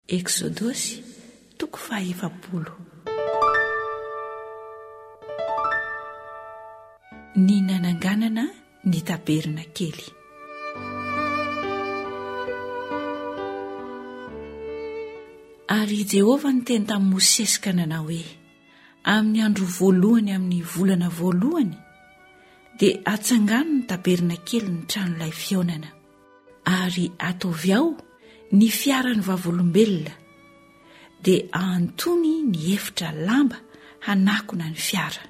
Eksodosy toko 40. Ny nananganana ny taberna kely. Ary Jehova niteny tamin'i Mosesy ka nanao hoe, amin'ny andro voalohany amin'ny volana voalohany dia atsangano ny taberna kely ny tranon'ilay fionana, ary ataovy ao ny fiaran'ny vavolombelona, dia antony ny efitra lamba hanakona ny fiara,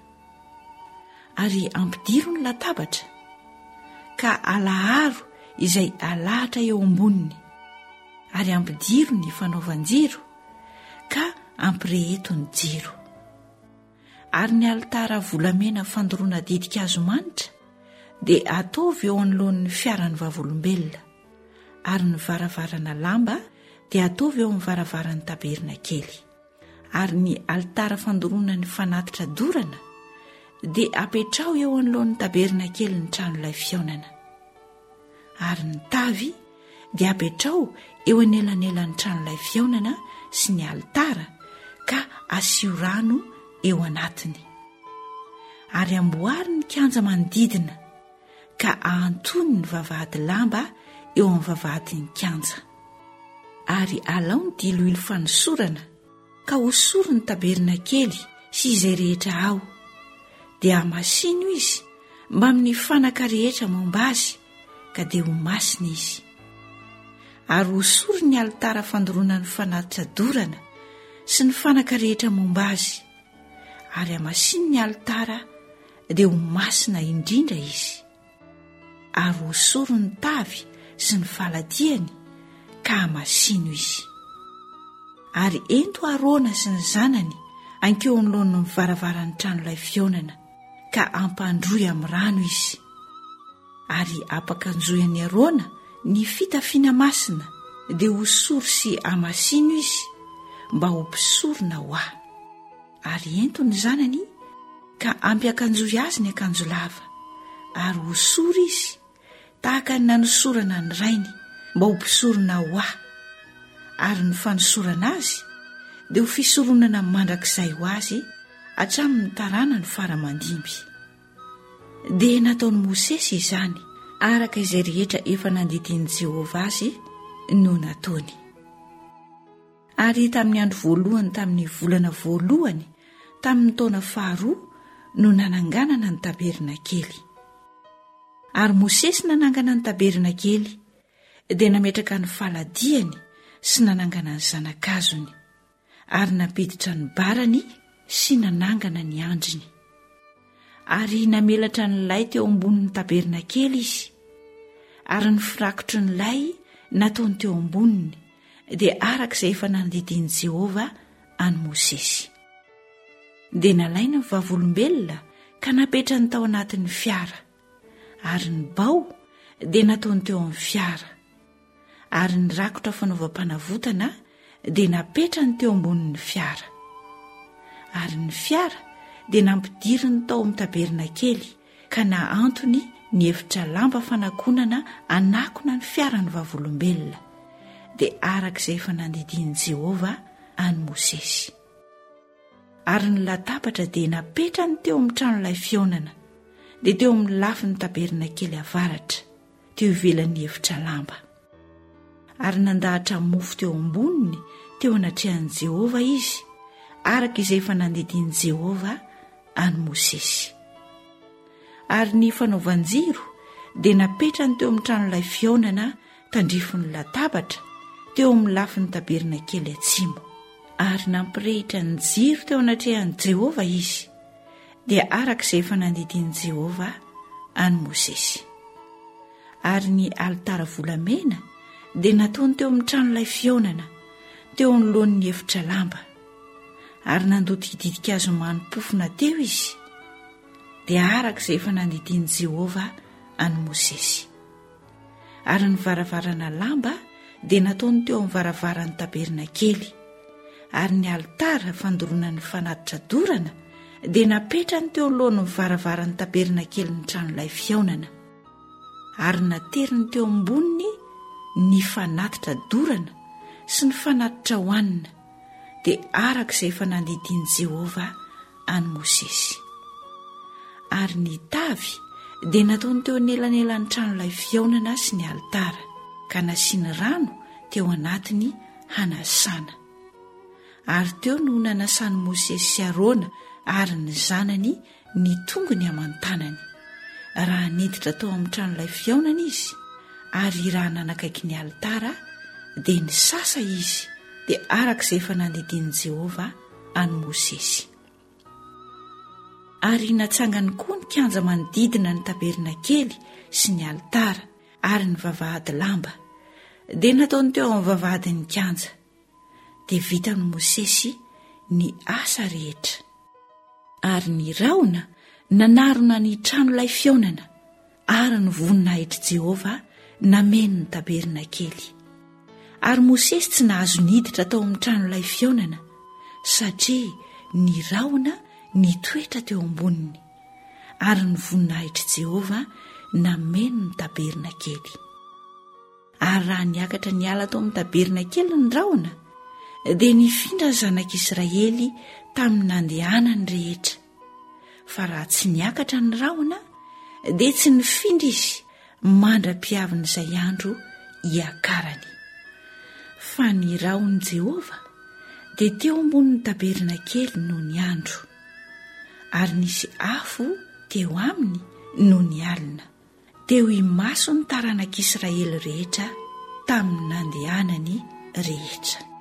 ary ampidiro ny latabatra ka alaharo izay alahatra eo amboniny, ary ampidiro ny fanaovan-jiro ka ampireheto ny jiro. Ary ny alitara volamena fandoroana didika azomanitra dia ataovy eo anoloan'ny fiaran'ny vavolombelona, ary ny varavarana lamba dia ataovy eo amin'ny varavaran'ny taberna kely. Ary ny alitara fandoroana ny fanatitra dorana dia apetrao eo anoloan'ny taberna kely ny tranon'ilay fionana. Ary ny tavy dia apetrao eo anelanelan'ny tranon'ilay fionana sy ny alitara ka asio rano eo anatiny. Ary amboary ny kianja manodidina ka ahantony ny vavahady lamba eo amin'ny vavahadin'ny kianja. Ary alao ny diloilo fanosorana ka hosoro ny taberna kely sy izay rehetra ao, dia hamasino izy mba amin'ny fanaka rehetra momba azy ka dia ho masina izy. Ary hosoro ny alitara fandoroana ny fanatitra dorana sy ny fanaka rehetra momba azy, ary hamasino ny alitara dia ho masina indrindra izy. Ary hosoro ny tavy sy ny faladiany ka hamasino izy. Ary ento Arona sy ny zanany ankeo anoloan'ny varavaran'ny tranon'ilay fionana ka ampandroy amin'ny rano izy. Ary ampakanjoyan'ny Arona ny fitafiana masina dia hosoro sy hamasino izy mba ho mpisorona ho ahy. Ary ento ny zanany ka ampiakanjoy azy ny akanjo lava, ary hosoro izy tahaka ny nanosorana ny rainy mba ho mpisorona ho ahy. Ary ny fanosorana azy dia ho fisoronana mandrakizay ho azy hatramin'ny tarana ny faramandimby. Dia nataon'i Mosesy izany araka izay rehetra efa nanditin'i Jehova azy no nataony. Ary tamin'ny andro voalohany tamin'ny volana voalohany tamin'ny taona faharoa no nananganana ny taberna kely. Ary Mosesy nanangana ny taberna kely dia nametraka ny faladiany sy nanangana ny zanakazony, ary napiditra ny barany sy nanangana ny andriny. Ary namelatra ny lay teo ambonin'ny taberna kely izy, ary ny firakotry ny lay nataony teo amboniny dia arak'izay efa nanditin'i Jehova any Mosesy. Dia nalaina ny vavolombelona ka napetrany tao anatin'ny fiara, ary ny bao dia nataony teo amin'ny fiara, ary ny rakotra fanaovam-panavotana dia napetrany teo ambonin'ny fiara. Ary ny fiara dia nampidiriny tao amin'ny taberna kely ka naantony ny efitra lamba fanakonana anakona ny fiaran'ny vavolombelona, dia arak'izay efa nanditin'i Jehova any Mosesy. Ary ny latabatra dia napetrany teo amin'ny tranon'ilay fionana, dia teo amin'ny lafin'ny taberna kely avaratra teo ivelan'ny efitra lamba. Ary nandahatra mofo teo amboniny teo anatrehan'i Jehova izy, araka izay efa nanditin'i Jehova any Mosesy. Ary ny fanaovan-jiro dia napetrany teo amin'ny tranon'ilay fionana tandrifon'ny latabatra teo amin'ny lafin'ny taberna kely atsimo. Ary nampirehitra ny jiro teo anatrehan'i Jehova izy, dia arak'izay efa nanditin'i Jehova any Mosesy. Ary ny alitara volamena dia nataony teo amin'ny tranon'ilay fionana teo anoloan'ny efitra lamba, ary nandoto didikazo manopofona teo izy, dia arak'izay efa nanditin'i Jehova any Mosesy. Ary ny varavarana lamba dia nataony teo amin'ny varavaran'ny taberna kely, ary ny alitara fandoroana ny fanatitra dorana dia napetrany teo anoloan'ny varavaran'ny taberna kely ny tranon'ilay fionana, ary nateriny teo amboniny ny fanatitra dorana sy ny fanatitra hohanina dia arak'izay efa nandidiany Jehovah any Mosesy. Ary ny tavy dia nataony teo anelanelan'ny tranon'ilay fihaonana sy ny alitara, ka nasiany rano teo anatiny hanasana. Ary teo no nanasany Mosesy sy Arona ary ny zanany ny tongony aman-tanany raha niditra tao amin'ny tranon'ilay fihaonana izy. Ary raha nanakaiky ny alitara dia ny sasa izy, dia arak'izay efa nandidiany Jehovah any Mosesy. Ary natsangany koa ny kanja manodidina ny tabernakely sy ny alitara ary ny vavahady lamba, dia nataony teo amin'ny vavahadin'ny kanja. Dia vita ny Mosesy ny asa rehetra. Ary ny rahona nanarona ny tranon'ilay fihaonana ary ny voninahitry Jehovah nameny ny tabernakely. Ary Mosesy tsy nahazo niditra tao amin'ny tranon'ilay fihaonana satria ny rahona nitoetra teo amboniny ary ny voninahitry Jehovah nameny ny tabernakely. Ary raha niakatra niala tao amin'ny tabernakely ny rahona dia nifindra ny zanak'Israely tamin'ny nandehanany rehetra. Fa raha tsy niakatra ny rahona dia tsy nifindra izy mandra-piaviny izay andro iakarany. Fa ny rahon'i Jehovah dia teo ambonin'ny tabernakely noho ny andro, ary nisy afo teo aminy noho ny alina, teo himaso ny taranak'Israely rehetra tamin'ny nandehanany rehetra.